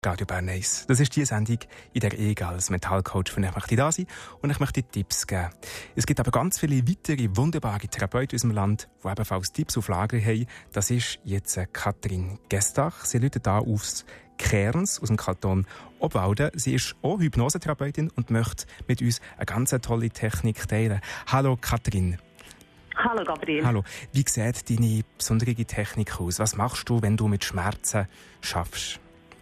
Radio Bern 1. Das ist die Sendung, in der ich als Mentalcoach für euch möchte da sein und ich möchte Tipps geben. Es gibt aber ganz viele weitere wunderbare Therapeuten in unserem Land, die ebenfalls Tipps auf Lager haben. Das ist jetzt Katrin Gestach. Sie läutet da aufs Cairns aus dem Kanton Obwalden. Sie ist auch Hypnosetherapeutin und möchte mit uns eine ganz tolle Technik teilen. Hallo Katrin. Hallo Gabriel. Hallo. Wie sieht deine besondere Technik aus? Was machst du, wenn du mit Schmerzen schaffst?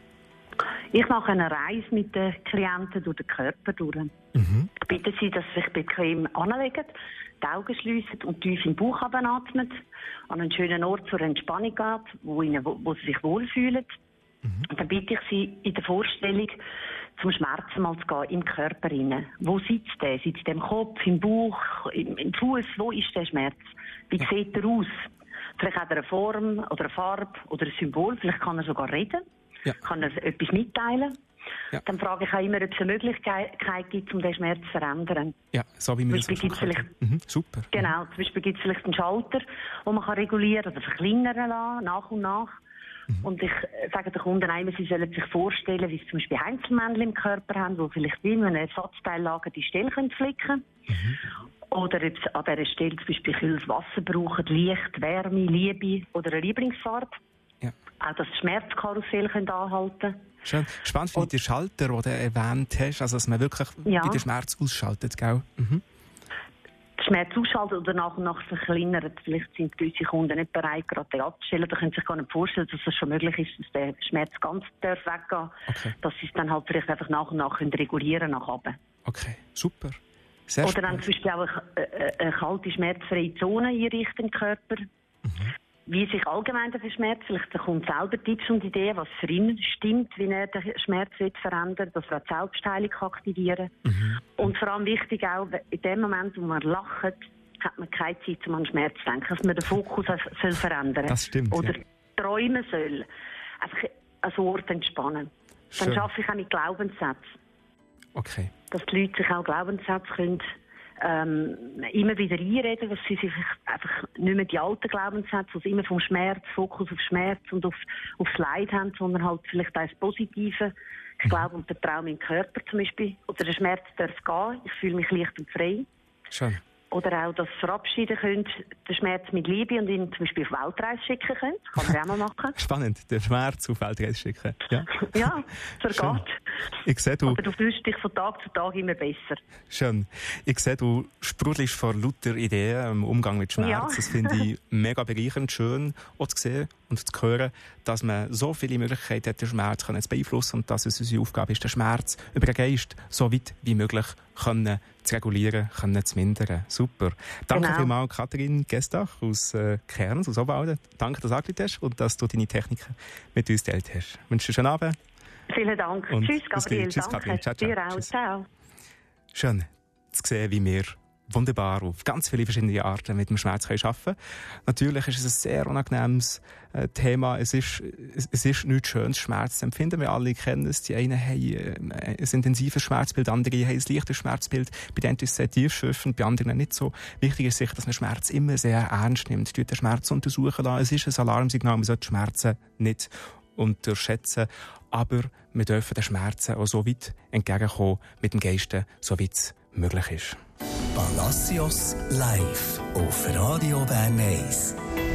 Ich mache eine Reise mit den Klienten durch den Körper durch. Ich bitte sie, dass sie sich bequem anlegen, die Augen schliessen und tief in den Bauch atmen, an einen schönen Ort zur Entspannung geht, wo sie sich wohlfühlen. Und dann bitte ich sie in der Vorstellung, zum Schmerzen mal zu gehen, im Körper rein. Wo sitzt der? Sitzt der im Kopf, im Bauch, im Fuß? Wo ist der Schmerz? Wie sieht er aus? Vielleicht hat er eine Form oder eine Farbe oder ein Symbol. Vielleicht kann er sogar reden. Ja. Kann er etwas mitteilen? Ja. Dann frage ich auch immer, ob es eine Möglichkeit gibt, um den Schmerz zu verändern. Ja, so wie wir das machen. Super. Genau, zum Beispiel gibt es vielleicht einen Schalter, den man regulieren oder verkleinern lassen, nach und nach. Und ich sage den Kunden einmal, sie sollen sich vorstellen, wie sie zum Beispiel Einzelmännchen im Körper haben, die vielleicht wie in einer Ersatzteillager die Stelle flicken können. Oder ob sie an dieser Stelle zum Beispiel kühles Wasser brauchen, Licht, Wärme, Liebe oder eine Lieblingsfarbe. Ja. Auch das Schmerzkarussell können anhalten. Schön. Spannend finde ich den Schalter, den du erwähnt hast, also dass man wirklich den Schmerz ausschaltet, gell? Den Schmerz ausschaltet oder nach und nach verkleinert. Vielleicht sind gewisse Kunden nicht bereit, gerade den abzustellen. Da können sich gar nicht vorstellen, dass es schon möglich ist, dass der Schmerz ganz weggehen darf. Okay. Dass sie es dann halt vielleicht einfach nach und nach regulieren nach oben. Okay, super. Sehr oder dann zum Beispiel auch eine kalte, schmerzfreie Zone einrichten im Körper. Wie sich allgemein der Schmerz, vielleicht der Kunde selber Tipps und Ideen, was für ihn stimmt, wie er den Schmerz verändern, dass er die Selbstheilung aktivieren kann. Und vor allem wichtig auch, in dem Moment, wo man lacht, hat man keine Zeit, um an den Schmerz zu denken, dass man den Fokus soll verändern das stimmt, oder träumen soll. Einfach an so Ort entspannen. Schön. Dann schaffe ich auch mit Glaubenssätzen. Okay. Dass die Leute sich auch Glaubenssätze können immer wieder einreden, dass sie sich einfach nicht mehr die alten Glaubenssätze, also immer vom Schmerz, Fokus auf Schmerz und aufs Leid haben, sondern halt vielleicht auch das Positive. Ich glaube und vertraue meinem Körper zum Beispiel. Oder der Schmerz darf gehen, ich fühle mich leicht und frei. Schön. Oder auch, dass sie verabschieden können, den Schmerz mit Liebe und ihn zum Beispiel auf Weltreise schicken können. Das kann man auch mal machen. Spannend, den Schmerz auf Weltreise schicken. Ja, ja, so geht. Ich sehe, aber du fühlst dich von Tag zu Tag immer besser. Schön. Ich sehe, du sprudelst vor lauter Ideen im Umgang mit Schmerz. Ja. Das finde ich mega bereichernd, schön auch zu sehen und zu hören, dass man so viele Möglichkeiten hat, den Schmerz zu beeinflussen und dass es unsere Aufgabe ist, den Schmerz über den Geist so weit wie möglich zu regulieren, zu mindern. Super. Danke vielmals, Katrin Gestach aus Cairns, aus Obwalden. Danke, dass du angerufen hast und dass du deine Techniken mit uns geteilt hast. Ich wünsche dir einen schönen Abend. Vielen Dank. Und tschüss, Gabriel. Tschüss, Katrin. Ciao, ciao. Dir auch. Ciao. Schön zu sehen, wie wir wunderbar auf ganz viele verschiedene Arten mit dem Schmerz arbeiten können. Natürlich ist es ein sehr unangenehmes Thema. Es ist nichts Schönes, Schmerz zu empfinden. Wir alle kennen es. Die einen haben ein intensives Schmerzbild, andere haben ein leichtes Schmerzbild. Bei denen ist es sehr tiefschürfend, bei anderen nicht so. Wichtig ist sicher, dass man Schmerz immer sehr ernst nimmt. Den Schmerz untersuchen lassen. Es ist ein Alarmsignal, man sollte Schmerzen nicht unterschätzen. Aber wir dürfen den Schmerzen auch so weit entgegenkommen mit dem Geiste, so weit es möglich ist. Palacios live auf Radio Bern 1.